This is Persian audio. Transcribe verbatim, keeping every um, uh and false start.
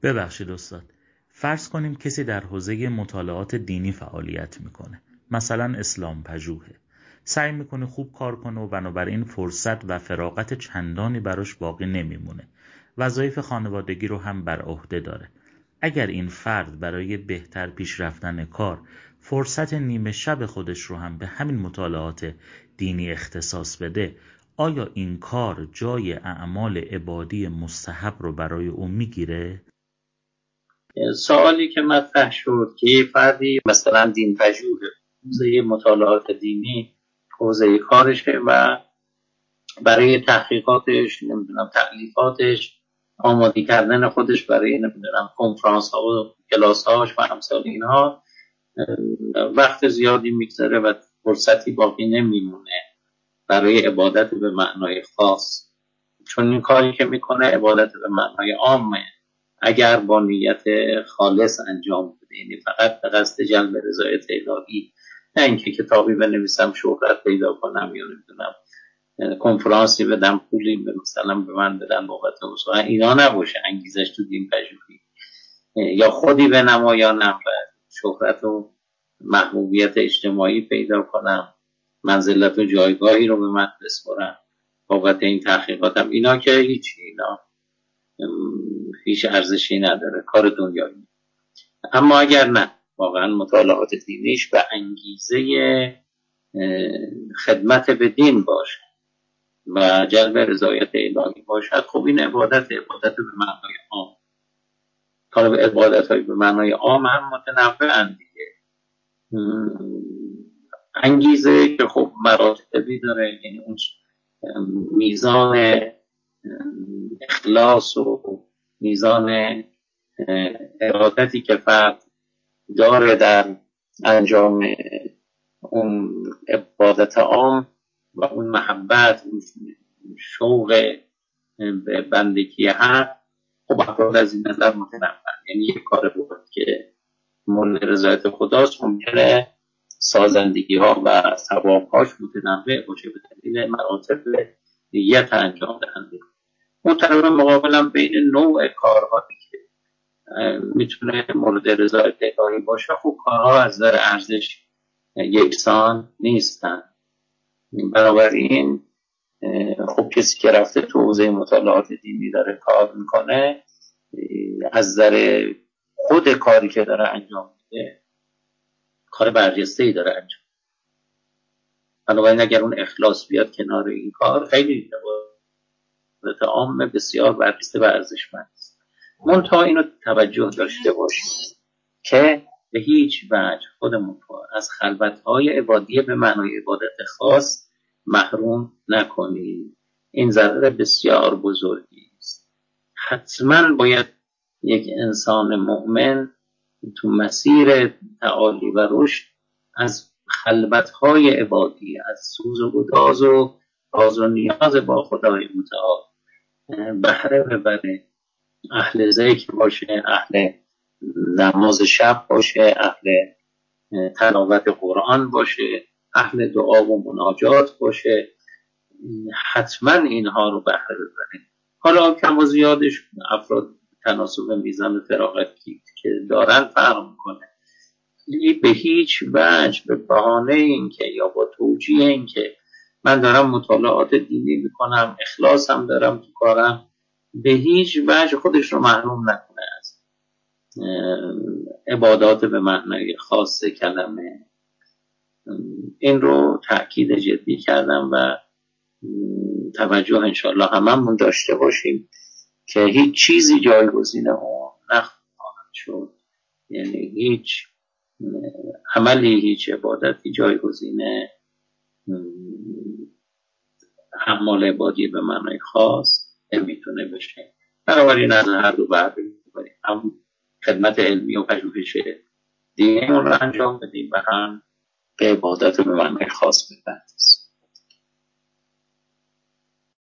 ببخشید استاد، فرض کنیم کسی در حوزه مطالعات دینی فعالیت میکنه، مثلا اسلام پژوهه، سعی میکنه خوب کار کنه و بنابراین فرصت و فراغت چندانی براش باقی نمیمونه. وظایف خانوادگی رو هم بر عهده داره. اگر این فرد برای بهتر پیش رفتن کار فرصت نیمه شب خودش رو هم به همین مطالعات دینی اختصاص بده، آیا این کار جای اعمال عبادی مستحب رو برای او میگیره؟ سوالی که مطرح شد که یه فردی مثلا دین پژوه، حوزه مطالعات دینی حوزه کارشه و برای تحقیقاتش، نمیدونم تألیفاتش، آماده کردن خودش برای نمیدونم کنفرانس ها و کلاس هاش و امثال اینها وقت زیادی میگذره و فرصتی باقی نمیمونه برای عبادت به معنای خاص. چون این کاری که میکنه عبادت به معنای عامه، اگر با نیت خالص انجام بده، یعنی فقط به قصد جلب رضایت الهی، نه اینکه کتابی بنویسم شهرت پیدا کنم یا نمیدونم کنفرانسی بدم پولی مثلا به من بدن بابت اصلا، اینا نباشه انگیزش تو دین پژوهی. یا خودی به نمایانم و شهرت و محبوبیت اجتماعی پیدا کنم، منزلت و جایگاهی رو به من بسپارم بابت این تحقیقاتم، اینا که هیچ اینا هیچ ارزشی نداره، کار دنیایی. اما اگر نه واقعا مطالعات دینیش به انگیزه خدمت به دین باشه و جلب رضایت الهی باشد، خب این عبادت عبادت به معنای عام. کار به عبادت های به معنای عام هم متنوعن دیگه. انگیزه که خب مراتبی داره، یعنی اون میزان اخلاص و میزان ارادتی که فرد داره در انجام اون عبادت عام و اون محبت، اون شوق به بندگی حق، خب افراد از این نظر متنوع. یعنی یک کار بود که مورد رضایت خداست، ممکنه سازندگی ها و ثواب هاش متنوع باشه به دلیل مراتب نیت انجام دهنده. اون طرف مقابلم بین نوع کارهایی که میتونه مورد رضایت الهی باشه، خب کارها از نظر ارزش یکسان نیستن. بنابراین خب کسی که رفته تو حوزه مطالعات دینی داره کار میکنه، از نظر خود کاری که داره انجام میده کار برجسته‌ای داره انجام. بنابراین اگر اون اخلاص بیاد کنار این کار، خیلی عبادت عام بسیار برجسته و ارزشمند است. منتها اینو توجه داشته باشید که به هیچ وجه خودمون از خلوت‌های عبادیه به معنای عبادت خاص محروم نکنید. این ضرر بسیار بزرگی است. حتما باید یک انسان مؤمن تو مسیر تعالی و رشد از خلوت‌های عبادی، از سوز و گداز و راز و نیاز با خدای متعال بهره ببره. اهل ذکر باشه، اهل نماز شب باشه، اهل تلاوت قرآن باشه، اهل دعا و مناجات باشه. حتما اینها رو بهره ببره. حالا کم و زیادش افراد تناسب میزان فراغتی که دارن فرق میکنه. به هیچ وجه به بهانه این که یا با توجیه این که من دارم مطالعات دینی میکنم، اخلاصم دارم تو کارم، به هیچ وجه خودش رو محروم نکنه از عبادات به معنای خاص کلمه. این رو تأکید جدی کردم و توجه انشالله هممون داشته باشیم که هیچ چیزی جایگزین اون نخواهد شد. یعنی هیچ عملی، هیچ عبادتی جایگزین اعمال عبادی به معنای خاص نمیتونه بشه. بنابراین از هر دو بهره ببریم، هم خدمت علمی و پژوهش دینمون رو انجام بدیم و هم به عبادت به معنای خاص بپردازیم.